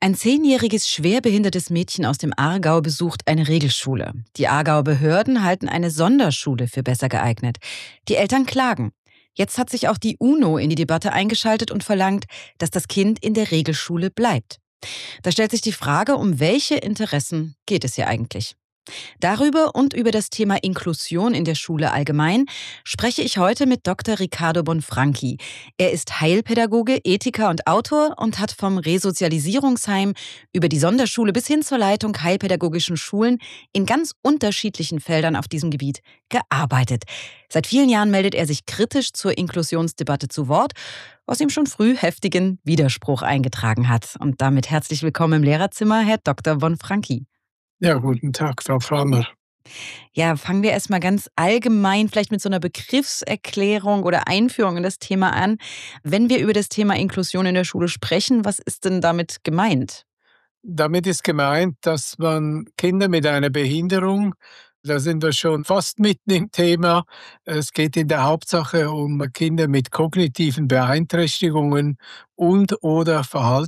Ein 10-jähriges schwerbehindertes Mädchen aus dem Aargau besucht eine Regelschule. Die Aargauer Behörden halten eine Sonderschule für besser geeignet. Die Eltern klagen. Jetzt hat sich auch die UNO in die Debatte eingeschaltet und verlangt, dass das Kind in der Regelschule bleibt. Da stellt sich die Frage, um welche Interessen geht es hier eigentlich? Darüber und über das Thema Inklusion in der Schule allgemein spreche ich heute mit Dr. Riccardo Bonfranchi. Er ist Heilpädagoge, Ethiker und Autor und hat vom Resozialisierungsheim über die Sonderschule bis hin zur Leitung heilpädagogischen Schulen in ganz unterschiedlichen Feldern auf diesem Gebiet gearbeitet. Seit vielen Jahren meldet er sich kritisch zur Inklusionsdebatte zu Wort, was ihm schon früh heftigen Widerspruch eingetragen hat. Und damit herzlich willkommen im Lehrerzimmer, Herr Dr. Bonfranchi. Ja, guten Tag, Frau Flammer. Ja, fangen wir erstmal ganz allgemein vielleicht mit so einer Begriffserklärung oder Einführung in das Thema an. Wenn wir über das Thema Inklusion in der Schule sprechen, was ist denn damit gemeint? Damit ist gemeint, dass man Kinder mit einer Behinderung, da sind wir schon fast mitten im Thema. Es geht in der Hauptsache um Kinder mit kognitiven Beeinträchtigungen und/oder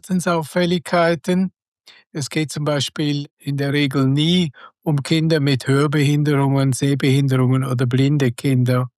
Verhaltensauffälligkeiten. Es geht zum Beispiel in der Regel nie um Kinder mit Hörbehinderungen, Sehbehinderungen oder blinde Kinder.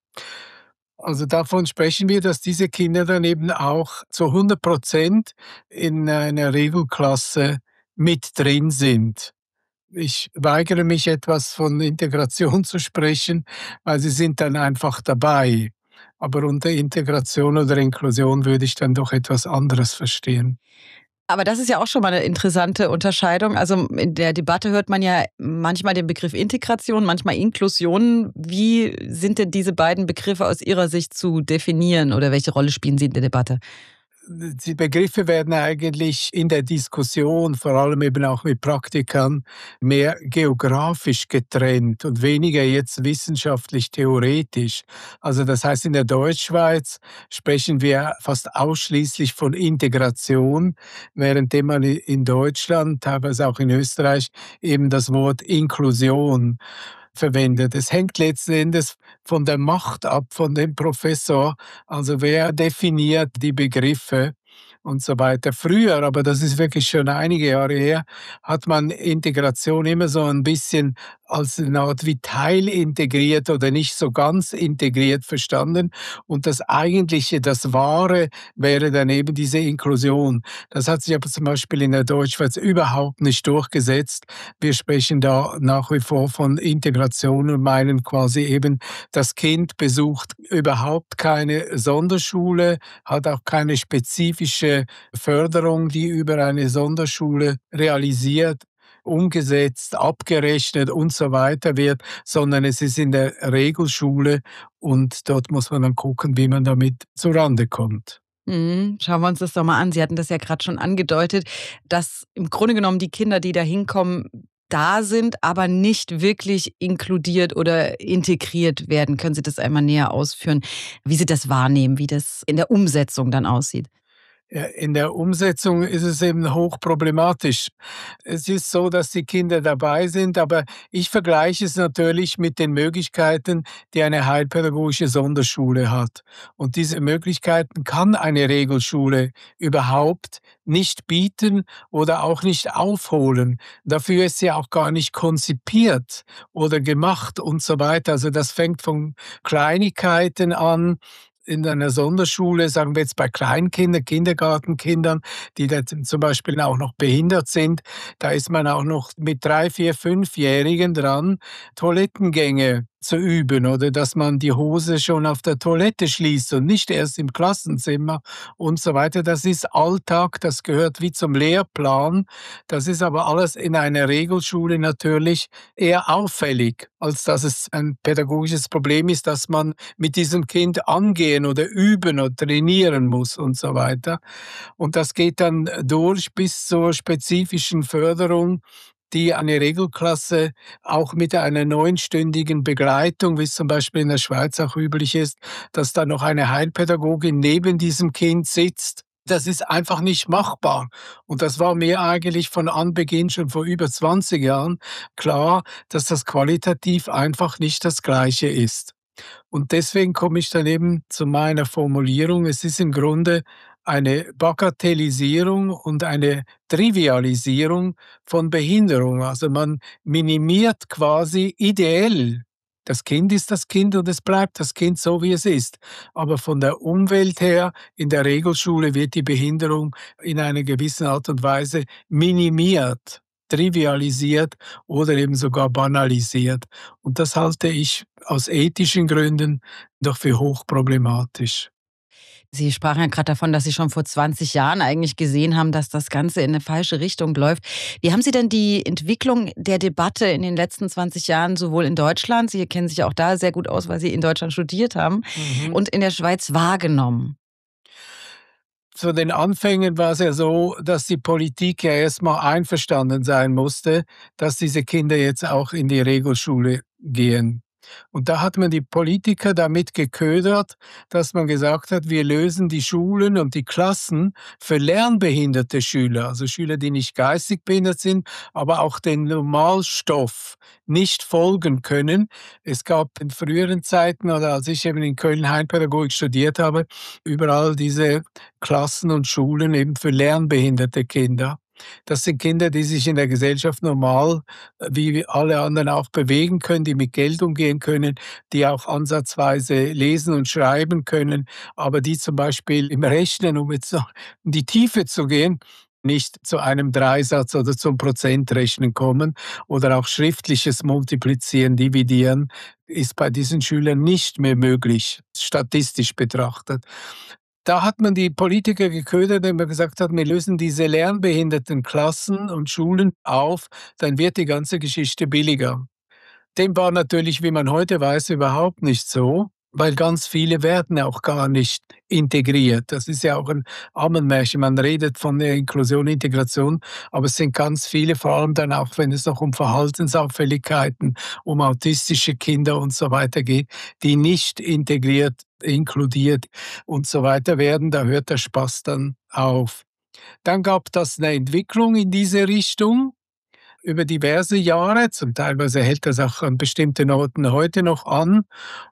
Also davon sprechen wir, dass diese Kinder dann eben auch zu 100% in einer Regelklasse mit drin sind. Ich weigere mich etwas von Integration zu sprechen, weil sie sind dann einfach dabei. Aber unter Integration oder Inklusion würde ich dann doch etwas anderes verstehen. Aber das ist ja auch schon mal eine interessante Unterscheidung. Also in der Debatte hört man ja manchmal den Begriff Integration, manchmal Inklusion. Wie sind denn diese beiden Begriffe aus Ihrer Sicht zu definieren oder welche Rolle spielen sie in der Debatte? Die Begriffe werden eigentlich in der Diskussion, vor allem eben auch mit Praktikern, mehr geografisch getrennt und weniger jetzt wissenschaftlich theoretisch. Also das heißt, in der Deutschschweiz sprechen wir fast ausschließlich von Integration, währenddem man in Deutschland, teilweise auch in Österreich, eben das Wort Inklusion verwendet. Es hängt letzten Endes von der Macht ab, von dem Professor, also wer definiert die Begriffe und so weiter. Früher, aber das ist wirklich schon einige Jahre her, hat man Integration immer so ein bisschen als eine Art wie teilintegriert oder nicht so ganz integriert verstanden. Und das Eigentliche, das Wahre wäre dann eben diese Inklusion. Das hat sich aber zum Beispiel in der Deutschschweiz überhaupt nicht durchgesetzt. Wir sprechen da nach wie vor von Integration und meinen quasi eben, das Kind besucht überhaupt keine Sonderschule, hat auch keine spezifische Förderung, die über eine Sonderschule realisiert, umgesetzt, abgerechnet und so weiter wird, sondern es ist in der Regelschule und dort muss man dann gucken, wie man damit zurande kommt. Schauen wir uns das doch mal an. Sie hatten das ja gerade schon angedeutet, dass im Grunde genommen die Kinder, die da hinkommen, da sind, aber nicht wirklich inkludiert oder integriert werden. Können Sie das einmal näher ausführen, wie Sie das wahrnehmen, wie das in der Umsetzung dann aussieht? Ja, in der Umsetzung ist es eben hochproblematisch. Es ist so, dass die Kinder dabei sind, aber ich vergleiche es natürlich mit den Möglichkeiten, die eine heilpädagogische Sonderschule hat. Und diese Möglichkeiten kann eine Regelschule überhaupt nicht bieten oder auch nicht aufholen. Dafür ist sie auch gar nicht konzipiert oder gemacht und so weiter. Also das fängt von Kleinigkeiten an, in einer Sonderschule, sagen wir jetzt bei Kleinkindern, Kindergartenkindern, die da zum Beispiel auch noch behindert sind, da ist man auch noch mit 3, 4, 5-Jährigen dran, Toilettengänge zu üben oder dass man die Hose schon auf der Toilette schließt und nicht erst im Klassenzimmer und so weiter. Das ist Alltag, das gehört wie zum Lehrplan. Das ist aber alles in einer Regelschule natürlich eher auffällig, als dass es ein pädagogisches Problem ist, das man mit diesem Kind angehen oder üben oder trainieren muss und so weiter. Und das geht dann durch bis zur spezifischen Förderung, die eine Regelklasse auch mit einer 9-stündigen Begleitung, wie es zum Beispiel in der Schweiz auch üblich ist, dass da noch eine Heilpädagogin neben diesem Kind sitzt. Das ist einfach nicht machbar. Und das war mir eigentlich von Anbeginn schon vor über 20 Jahren klar, dass das qualitativ einfach nicht das Gleiche ist. Und deswegen komme ich dann eben zu meiner Formulierung. Es ist im Grunde eine Bagatellisierung und eine Trivialisierung von Behinderung. Also man minimiert quasi ideell. Das Kind ist das Kind und es bleibt das Kind so, wie es ist. Aber von der Umwelt her, in der Regelschule wird die Behinderung in einer gewissen Art und Weise minimiert, trivialisiert oder eben sogar banalisiert. Und das halte ich aus ethischen Gründen doch für hochproblematisch. Sie sprachen ja gerade davon, dass Sie schon vor 20 Jahren eigentlich gesehen haben, dass das Ganze in eine falsche Richtung läuft. Wie haben Sie denn die Entwicklung der Debatte in den letzten 20 Jahren sowohl in Deutschland, Sie kennen sich auch da sehr gut aus, weil Sie in Deutschland studiert haben, Mhm. und in der Schweiz wahrgenommen? Zu den Anfängen war es ja so, dass die Politik ja erst mal einverstanden sein musste, dass diese Kinder jetzt auch in die Regelschule gehen. Und da hat man die Politiker damit geködert, dass man gesagt hat, wir lösen die Schulen und die Klassen für lernbehinderte Schüler, also Schüler, die nicht geistig behindert sind, aber auch den Normalstoff nicht folgen können. Es gab in früheren Zeiten oder als ich eben in Köln Heilpädagogik studiert habe, überall diese Klassen und Schulen eben für lernbehinderte Kinder. Das sind Kinder, die sich in der Gesellschaft normal, wie alle anderen auch bewegen können, die mit Geld umgehen können, die auch ansatzweise lesen und schreiben können, aber die zum Beispiel im Rechnen, um jetzt noch in die Tiefe zu gehen, nicht zu einem Dreisatz oder zum Prozentrechnen kommen oder auch schriftliches Multiplizieren, Dividieren ist bei diesen Schülern nicht mehr möglich, statistisch betrachtet. Da hat man die Politiker geködert, indem man gesagt hat, wir lösen diese lernbehinderten Klassen und Schulen auf, dann wird die ganze Geschichte billiger. Dem war natürlich, wie man heute weiß, überhaupt nicht so, weil ganz viele werden auch gar nicht integriert. Das ist ja auch ein Ammenmärchen. Man redet von der Inklusion, Integration, aber es sind ganz viele, vor allem dann auch, wenn es noch um Verhaltensauffälligkeiten, um autistische Kinder und so weiter geht, die nicht integriert, inkludiert und so weiter werden. Da hört der Spaß dann auf. Dann gab das eine Entwicklung in diese Richtung über diverse Jahre, zum Teilweise hält das auch an bestimmten Orten heute noch an.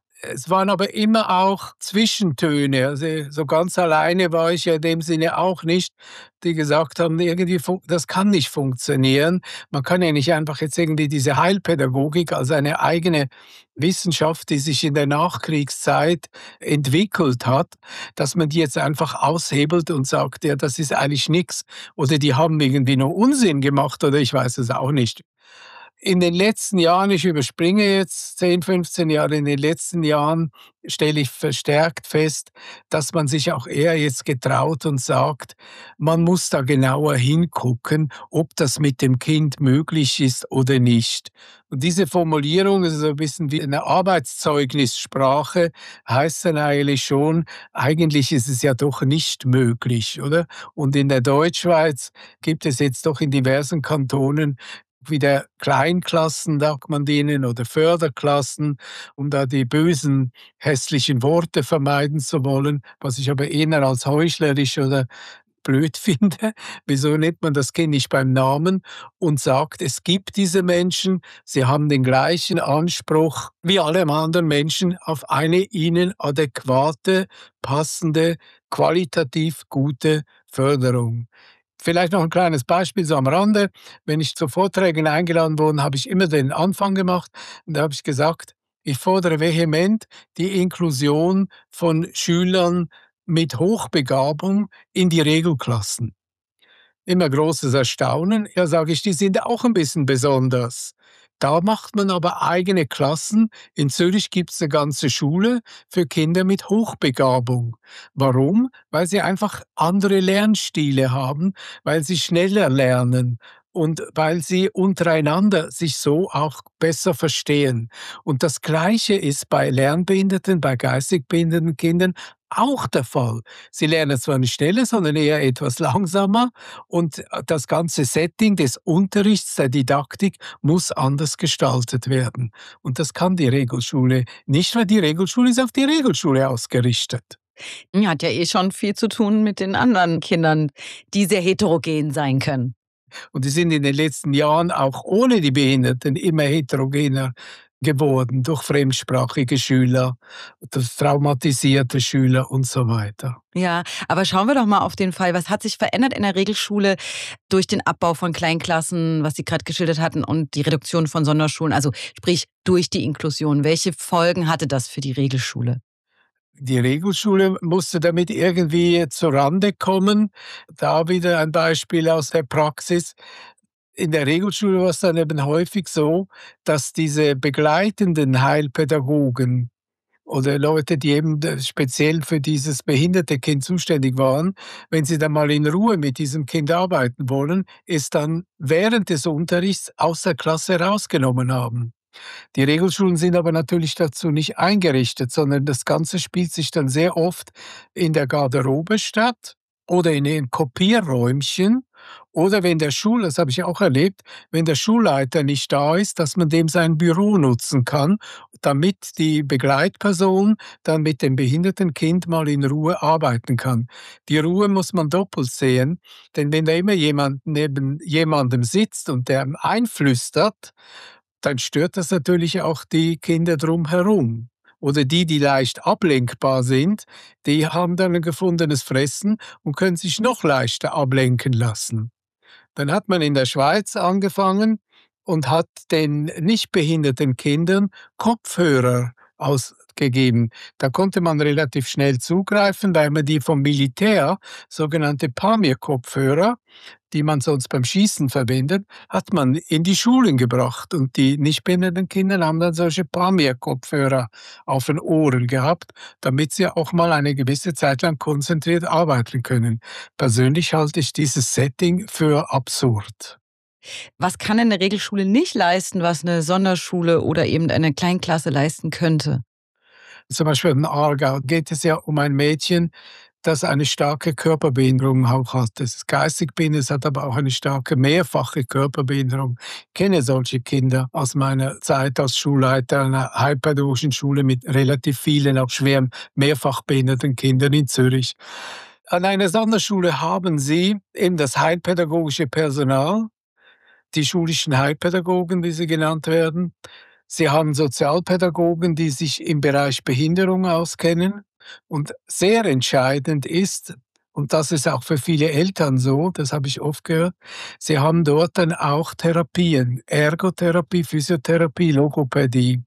Es waren aber immer auch Zwischentöne. Also, so ganz alleine war ich ja in dem Sinne auch nicht, die gesagt haben, irgendwie das kann nicht funktionieren. Man kann ja nicht einfach jetzt irgendwie diese Heilpädagogik als eine eigene Wissenschaft, die sich in der Nachkriegszeit entwickelt hat, dass man die jetzt einfach aushebelt und sagt: „Ja, das ist eigentlich nix“ oder „die haben irgendwie nur Unsinn gemacht“ oder ich weiß es auch nicht. In den letzten Jahren, ich überspringe jetzt 10, 15 Jahre, in den letzten Jahren stelle ich verstärkt fest, dass man sich auch eher jetzt getraut und sagt, man muss da genauer hingucken, ob das mit dem Kind möglich ist oder nicht. Und diese Formulierung, ist so ein bisschen wie eine Arbeitszeugnissprache, heißt dann eigentlich schon, eigentlich ist es ja doch nicht möglich, oder? Und in der Deutschschweiz gibt es jetzt doch in diversen Kantonen wieder Kleinklassen, sagt man denen, oder Förderklassen, um da die bösen, hässlichen Worte vermeiden zu wollen, was ich aber eher als heuchlerisch oder blöd finde. Wieso nennt man das Kind nicht beim Namen und sagt, es gibt diese Menschen, sie haben den gleichen Anspruch wie alle anderen Menschen auf eine ihnen adäquate, passende, qualitativ gute Förderung. Vielleicht noch ein kleines Beispiel so am Rande. Wenn ich zu Vorträgen eingeladen wurde, habe ich immer den Anfang gemacht und da habe ich gesagt: „Ich fordere vehement die Inklusion von Schülern mit Hochbegabung in die Regelklassen.“ Immer großes Erstaunen. Ja, sage ich, die sind auch ein bisschen besonders. Da macht man aber eigene Klassen. In Zürich gibt es eine ganze Schule für Kinder mit Hochbegabung. Warum? Weil sie einfach andere Lernstile haben, weil sie schneller lernen und weil sie untereinander sich so auch besser verstehen. Und das Gleiche ist bei lernbehinderten, bei geistig behinderten Kindern auch der Fall. Sie lernen zwar nicht schneller, sondern eher etwas langsamer und das ganze Setting des Unterrichts, der Didaktik muss anders gestaltet werden. Und das kann die Regelschule nicht, weil die Regelschule ist auf die Regelschule ausgerichtet. Ja, hat ja eh schon viel zu tun mit den anderen Kindern, die sehr heterogen sein können. Und die sind in den letzten Jahren auch ohne die Behinderten immer heterogener geworden durch fremdsprachige Schüler, durch traumatisierte Schüler und so weiter. Ja, aber schauen wir doch mal auf den Fall. Was hat sich verändert in der Regelschule durch den Abbau von Kleinklassen, was Sie gerade geschildert hatten, und die Reduktion von Sonderschulen, also sprich durch die Inklusion? Welche Folgen hatte das für die Regelschule? Die Regelschule musste damit irgendwie zurande kommen. Da wieder ein Beispiel aus der Praxis. In der Regelschule war es dann eben häufig so, dass diese begleitenden Heilpädagogen oder Leute, die eben speziell für dieses behinderte Kind zuständig waren, wenn sie dann mal in Ruhe mit diesem Kind arbeiten wollen, es dann während des Unterrichts aus der Klasse rausgenommen haben. Die Regelschulen sind aber natürlich dazu nicht eingerichtet, sondern das Ganze spielt sich dann sehr oft in der Garderobe statt oder in den Kopierräumchen oder wenn der das habe ich auch erlebt, wenn der Schulleiter nicht da ist, dass man dem sein Büro nutzen kann, damit die Begleitperson dann mit dem behinderten Kind mal in Ruhe arbeiten kann. Die Ruhe muss man doppelt sehen, denn wenn da immer jemand neben jemandem sitzt und der einflüstert, dann stört das natürlich auch die Kinder drumherum. Oder die leicht ablenkbar sind, die haben dann ein gefundenes Fressen und können sich noch leichter ablenken lassen. Dann hat man in der Schweiz angefangen und hat den nicht behinderten Kindern Kopfhörer ausgegeben. Da konnte man relativ schnell zugreifen, weil man die vom Militär, sogenannte Pamir-Kopfhörer, die man sonst beim Schießen verwendet, hat man in die Schulen gebracht. Und die nicht behinderten Kinder haben dann solche Pamir-Kopfhörer auf den Ohren gehabt, damit sie auch mal eine gewisse Zeit lang konzentriert arbeiten können. Persönlich halte ich dieses Setting für absurd. Was kann denn eine Regelschule nicht leisten, was eine Sonderschule oder eben eine Kleinklasse leisten könnte? Zum Beispiel in Aargau geht es ja um ein Mädchen, das eine starke Körperbehinderung auch hat. Das ist geistig behindert, es hat aber auch eine starke mehrfache Körperbehinderung. Ich kenne solche Kinder aus meiner Zeit als Schulleiter einer heilpädagogischen Schule mit relativ vielen, auch schwer mehrfach behinderten Kindern in Zürich. An einer Sonderschule haben sie eben das heilpädagogische Personal, die schulischen Heilpädagogen, wie sie genannt werden. Sie haben Sozialpädagogen, die sich im Bereich Behinderung auskennen. Und sehr entscheidend ist, und das ist auch für viele Eltern so, das habe ich oft gehört, sie haben dort dann auch Therapien, Ergotherapie, Physiotherapie, Logopädie.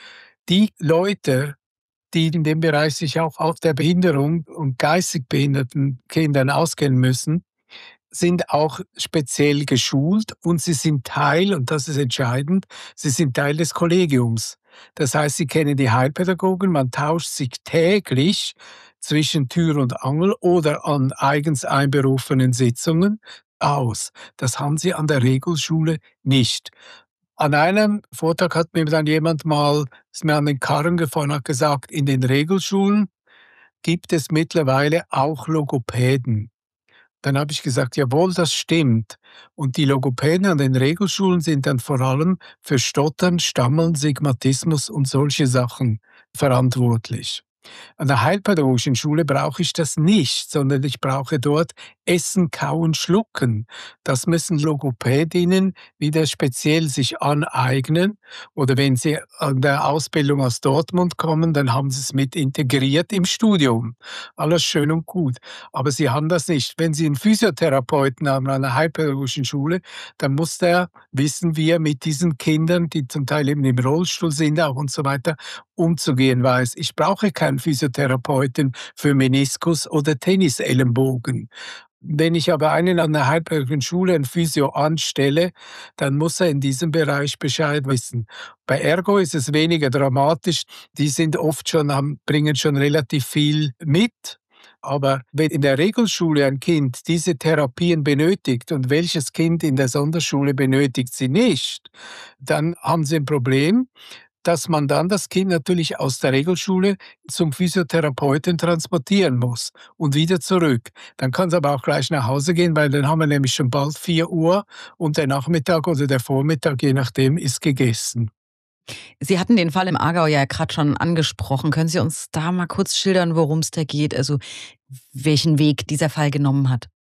Die Leute, die in dem Bereich sich auch auf der Behinderung und geistig behinderten Kindern auskennen müssen, sind auch speziell geschult und sie sind Teil, und das ist entscheidend, sie sind Teil des Kollegiums. Das heißt, sie kennen die Heilpädagogen, man tauscht sich täglich zwischen Tür und Angel oder an eigens einberufenen Sitzungen aus. Das haben sie an der Regelschule nicht. An einem Vortrag hat mir dann jemand mal ist mir an den Karren gefahren, hat gesagt, in den Regelschulen gibt es mittlerweile auch Logopäden. Dann habe ich gesagt: „Jawohl, das stimmt.“ Und die Logopäden an den Regelschulen sind dann vor allem für Stottern, Stammeln, Sigmatismus und solche Sachen verantwortlich. An der heilpädagogischen Schule brauche ich das nicht, sondern ich brauche dort Essen, Kauen, Schlucken. Das müssen Logopädinnen wieder speziell sich aneignen. Oder wenn sie an der Ausbildung aus Dortmund kommen, dann haben sie es mit integriert im Studium. Alles schön und gut. Aber sie haben das nicht. Wenn sie einen Physiotherapeuten haben an einer heilpädagogischen Schule, dann muss der wissen, wie er mit diesen Kindern, die zum Teil eben im Rollstuhl sind auch und so weiter, umzugehen weiß. Ich brauche keinen Physiotherapeuten für Meniskus oder Tennisellenbogen. Wenn ich aber einen an der heilpädagogischen Schule, 'n Physio, anstelle, dann muss er in diesem Bereich Bescheid wissen. Bei Ergo ist es weniger dramatisch. Die sind oft schon bringen schon relativ viel mit. Aber wenn in der Regelschule ein Kind diese Therapien benötigt und welches Kind in der Sonderschule benötigt sie nicht, dann haben sie ein Problem, dass man dann das Kind natürlich aus der Regelschule zum Physiotherapeuten transportieren muss und wieder zurück. Dann kann es aber auch gleich nach Hause gehen, weil dann haben wir nämlich schon bald 4 Uhr und der Nachmittag oder der Vormittag, je nachdem, ist gegessen. Sie hatten den Fall im Aargau ja gerade schon angesprochen. Können Sie uns da mal kurz schildern, worum es da geht? Also, welchen Weg dieser Fall genommen hat?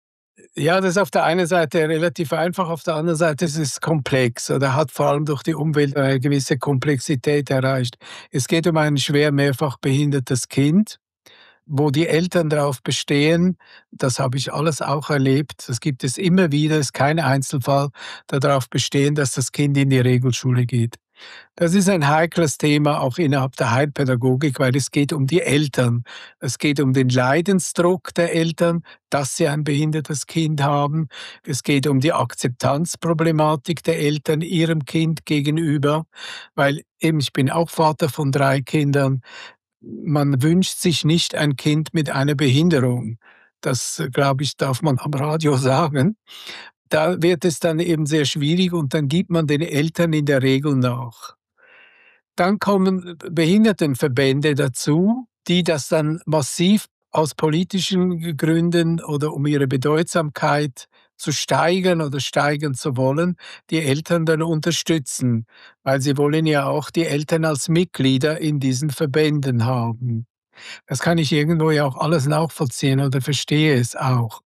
Ja, das ist auf der einen Seite relativ einfach, auf der anderen Seite ist es komplex oder hat vor allem durch die Umwelt eine gewisse Komplexität erreicht. Es geht um ein schwer mehrfach behindertes Kind, wo die Eltern darauf bestehen, das habe ich alles auch erlebt, das gibt es immer wieder, ist kein Einzelfall, darauf bestehen, dass das Kind in die Regelschule geht. Das ist ein heikles Thema auch innerhalb der Heilpädagogik, weil es geht um die Eltern. Es geht um den Leidensdruck der Eltern, dass sie ein behindertes Kind haben. Es geht um die Akzeptanzproblematik der Eltern ihrem Kind gegenüber, weil eben ich bin auch Vater von 3 Kindern. Man wünscht sich nicht ein Kind mit einer Behinderung. Das, glaube ich, darf man am Radio sagen. Da wird es dann eben sehr schwierig und dann gibt man den Eltern in der Regel nach. Dann kommen Behindertenverbände dazu, die das dann massiv aus politischen Gründen oder um ihre Bedeutsamkeit zu steigern oder steigern zu wollen, die Eltern dann unterstützen, weil sie wollen ja auch die Eltern als Mitglieder in diesen Verbänden haben. Das kann ich irgendwo ja auch alles nachvollziehen oder verstehe es auch.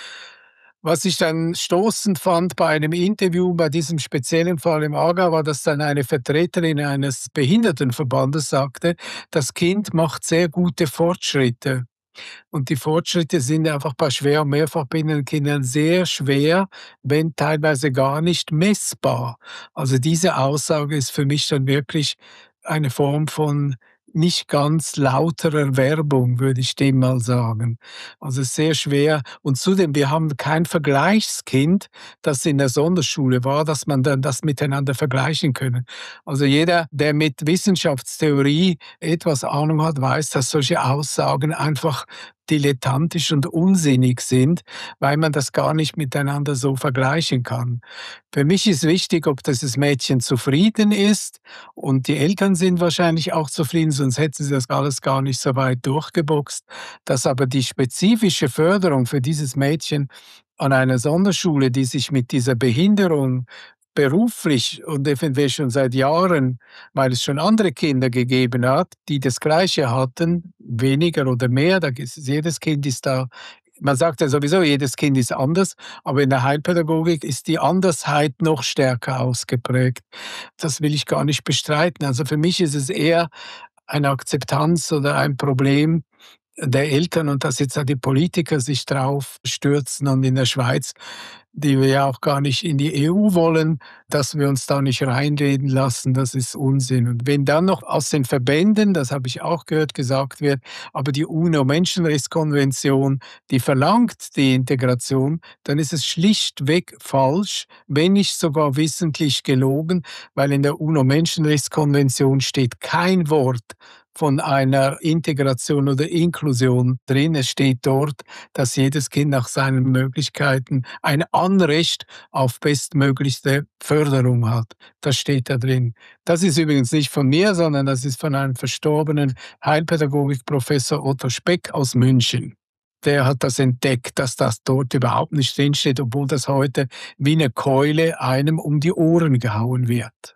Was ich dann stoßend fand bei einem Interview bei diesem speziellen Fall im Aargau, war, dass dann eine Vertreterin eines Behindertenverbandes sagte, das Kind macht sehr gute Fortschritte. Und die Fortschritte sind einfach bei schwer und mehrfach behinderten Kindern sehr schwer, wenn teilweise gar nicht messbar. Also diese Aussage ist für mich dann wirklich eine Form von nicht ganz lauterer Werbung, würde ich dem mal sagen. Also sehr schwer. Und zudem, wir haben kein Vergleichskind, das in der Sonderschule war, dass man dann das miteinander vergleichen können. Also jeder, der mit Wissenschaftstheorie etwas Ahnung hat, weiß, dass solche Aussagen einfach dilettantisch und unsinnig sind, weil man das gar nicht miteinander so vergleichen kann. Für mich ist wichtig, ob dieses Mädchen zufrieden ist und die Eltern sind wahrscheinlich auch zufrieden, sonst hätten sie das alles gar nicht so weit durchgeboxt. Dass aber die spezifische Förderung für dieses Mädchen an einer Sonderschule, die sich mit dieser Behinderung beruflich und eventuell schon seit Jahren, weil es schon andere Kinder gegeben hat, die das Gleiche hatten, weniger oder mehr, jedes Kind ist da, man sagt ja sowieso, jedes Kind ist anders, aber in der Heilpädagogik ist die Andersheit noch stärker ausgeprägt. Das will ich gar nicht bestreiten. Also für mich ist es eher eine Akzeptanz oder ein Problem der Eltern und dass jetzt da die Politiker sich drauf stürzen und in der Schweiz, die wir ja auch gar nicht in die EU wollen, dass wir uns da nicht reinreden lassen, das ist Unsinn. Und wenn dann noch aus den Verbänden, das habe ich auch gehört, gesagt wird, aber die UNO-Menschenrechtskonvention, die verlangt die Integration, dann ist es schlichtweg falsch, wenn nicht sogar wissentlich gelogen, weil in der UNO-Menschenrechtskonvention steht kein Wort von einer Integration oder Inklusion drin. Es steht dort, dass jedes Kind nach seinen Möglichkeiten ein Anrecht auf bestmöglichste Förderung hat. Das steht da drin. Das ist übrigens nicht von mir, sondern das ist von einem verstorbenen Heilpädagogikprofessor Otto Speck aus München. Der hat das entdeckt, dass das dort überhaupt nicht drinsteht, obwohl das heute wie eine Keule einem um die Ohren gehauen wird.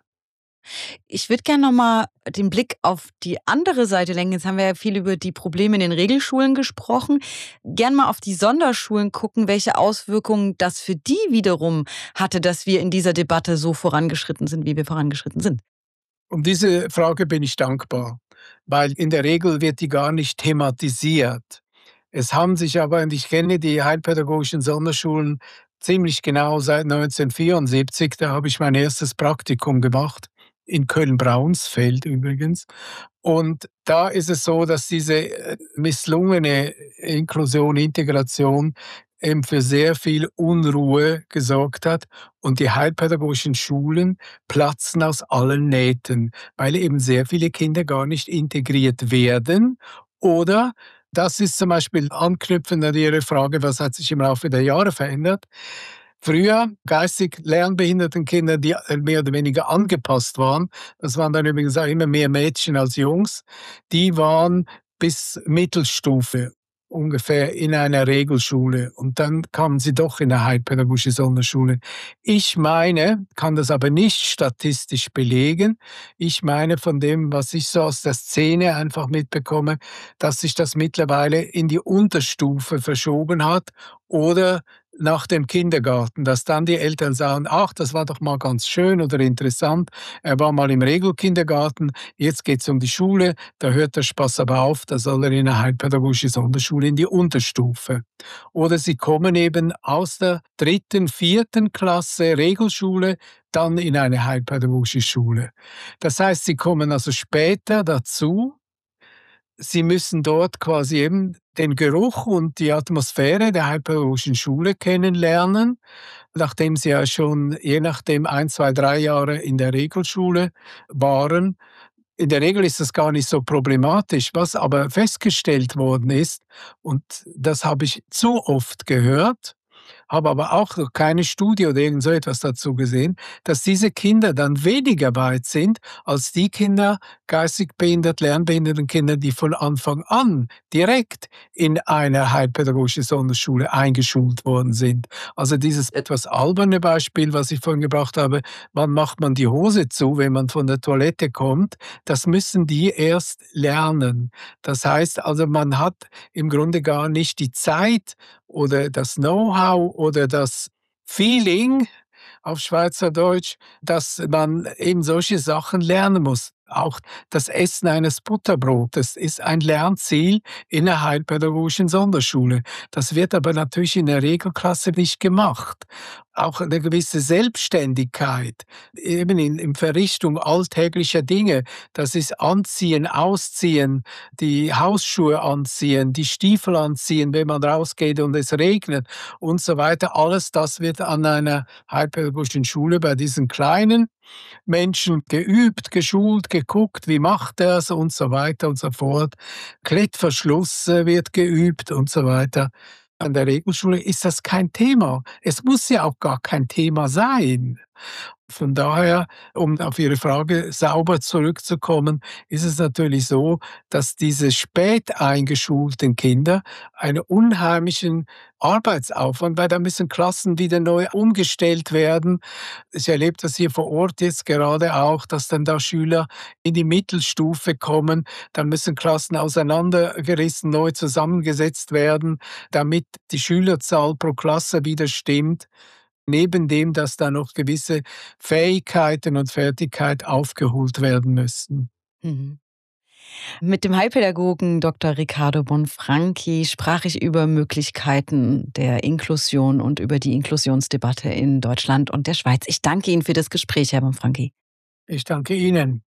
Ich würde gerne noch mal den Blick auf die andere Seite lenken. Jetzt haben wir ja viel über die Probleme in den Regelschulen gesprochen. Gern mal auf die Sonderschulen gucken, welche Auswirkungen das für die wiederum hatte, dass wir in dieser Debatte so vorangeschritten sind, wie wir vorangeschritten sind. Um diese Frage bin ich dankbar, weil in der Regel wird die gar nicht thematisiert. Es haben sich aber, und ich kenne die heilpädagogischen Sonderschulen ziemlich genau seit 1974, da habe ich mein erstes Praktikum gemacht, in Köln-Braunsfeld übrigens. Und da ist es so, dass diese misslungene Inklusion, Integration eben für sehr viel Unruhe gesorgt hat und die heilpädagogischen Schulen platzen aus allen Nähten, weil eben sehr viele Kinder gar nicht integriert werden oder das ist zum Beispiel anknüpfend an Ihre Frage, was hat sich im Laufe der Jahre verändert? Früher geistig lernbehinderten Kinder, die mehr oder weniger angepasst waren, das waren dann übrigens auch immer mehr Mädchen als Jungs, die waren bis Mittelstufe ungefähr in einer Regelschule und dann kamen sie doch in eine heilpädagogische Sonderschule. Ich meine, kann das aber nicht statistisch belegen, ich meine von dem, was ich so aus der Szene einfach mitbekomme, dass sich das mittlerweile in die Unterstufe verschoben hat oder nach dem Kindergarten, dass dann die Eltern sagen: „Ach, das war doch mal ganz schön oder interessant. Er war mal im Regelkindergarten, jetzt geht's um die Schule, da hört der Spaß aber auf, da soll er in 'ne heilpädagogische Sonderschule in die Unterstufe.“ Oder sie kommen eben aus der dritten, vierten Klasse Regelschule dann in eine heilpädagogische Schule. Das heißt, sie kommen also später dazu. Sie müssen dort quasi eben den Geruch und die Atmosphäre der heilpädagogischen Schule kennenlernen, nachdem sie ja schon je nachdem 1, 2, 3 Jahre in der Regelschule waren. In der Regel ist das gar nicht so problematisch. Was aber festgestellt worden ist, und das habe ich zu oft gehört, habe aber auch noch keine Studie oder irgend so etwas dazu gesehen, dass diese Kinder dann weniger weit sind als die Kinder, geistig behindert, lernbehinderten Kinder, die von Anfang an direkt in eine heilpädagogische Sonderschule eingeschult worden sind. Also dieses etwas alberne Beispiel, was ich vorhin gebracht habe, wann macht man die Hose zu, wenn man von der Toilette kommt, das müssen die erst lernen. Das heißt also, man hat im Grunde gar nicht die Zeit oder das Know-how oder das Feeling auf Schweizerdeutsch, dass man eben solche Sachen lernen muss. Auch das Essen eines Butterbrotes ist ein Lernziel in der heilpädagogischen Sonderschule. Das wird aber natürlich in der Regelklasse nicht gemacht. Auch eine gewisse Selbstständigkeit, eben in Verrichtung alltäglicher Dinge. Das ist Anziehen, Ausziehen, die Hausschuhe anziehen, die Stiefel anziehen, wenn man rausgeht und es regnet und so weiter. Alles das wird an einer heilpädagogischen Schule bei diesen kleinen Menschen geübt, geschult, geguckt, wie macht er's und so weiter und so fort. Klettverschluss, wird geübt und so weiter. An der Regelschule ist das kein Thema. Es muss ja auch gar kein Thema sein. Von daher, um auf Ihre Frage sauber zurückzukommen, ist es natürlich so, dass diese spät eingeschulten Kinder einen unheimlichen Arbeitsaufwand, weil da müssen Klassen wieder neu umgestellt werden. Ich erlebe das hier vor Ort jetzt gerade auch, dass dann da Schüler in die Mittelstufe kommen, dann müssen Klassen auseinandergerissen, neu zusammengesetzt werden, damit die Schülerzahl pro Klasse wieder stimmt. Neben dem, dass da noch gewisse Fähigkeiten und Fertigkeit aufgeholt werden müssen. Mhm. Mit dem Heilpädagogen Dr. Riccardo Bonfranchi sprach ich über Möglichkeiten der Inklusion und über die Inklusionsdebatte in Deutschland und der Schweiz. Ich danke Ihnen für das Gespräch, Herr Bonfranchi. Ich danke Ihnen.